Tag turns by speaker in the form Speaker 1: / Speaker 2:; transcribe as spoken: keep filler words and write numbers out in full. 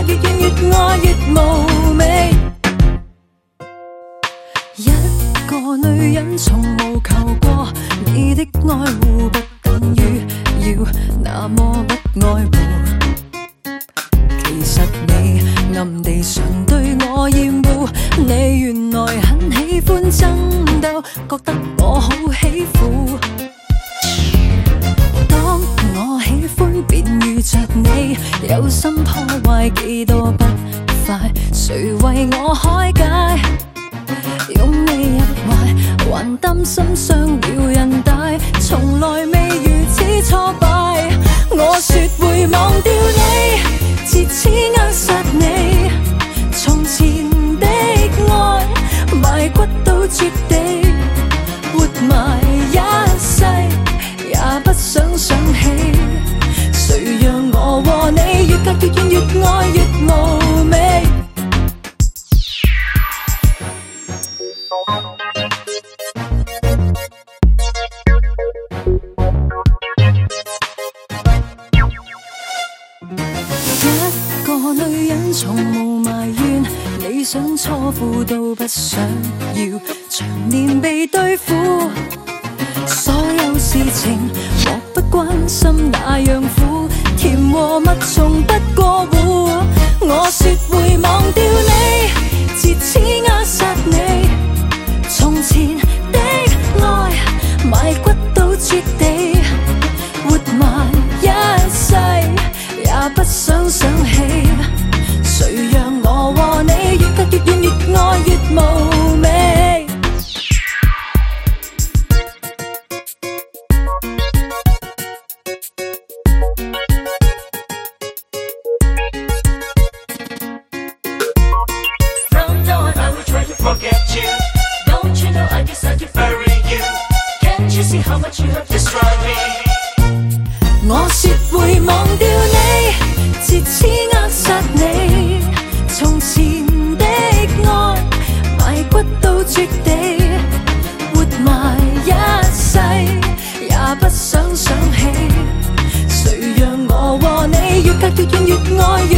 Speaker 1: 越遠越愛越無味。一個女人從無求過你的愛護，不等於要那麼不愛護。其實你暗地上對我厭惡，你原來很喜歡爭鬥，覺得我好喜歡。當我喜歡便遇着你，有心破壞幾多不快，誰為我開解？擁你入懷，還擔心傷了人大，從來未如此挫敗。我說會忘掉你，自此扼殺你，從前的愛埋骨到絕地，活埋一世也不想想起。誰讓我和你越隔越遠，越愛越無味。一個女人從無埋怨，理想錯付都不想要，長年被對付，所有事情漠不關心那樣苦，甜和蜜從不過戶。我說會忘掉你，自此扼殺你，從前的愛埋骨到絕地，活埋一世也不想想起。誰讓我和你越隔越遠，越愛越無味。我說會忘掉你，自此扼殺你，從前的愛埋骨到絕地，活埋一世也不想想起。誰讓我和你越隔越遠，越愛越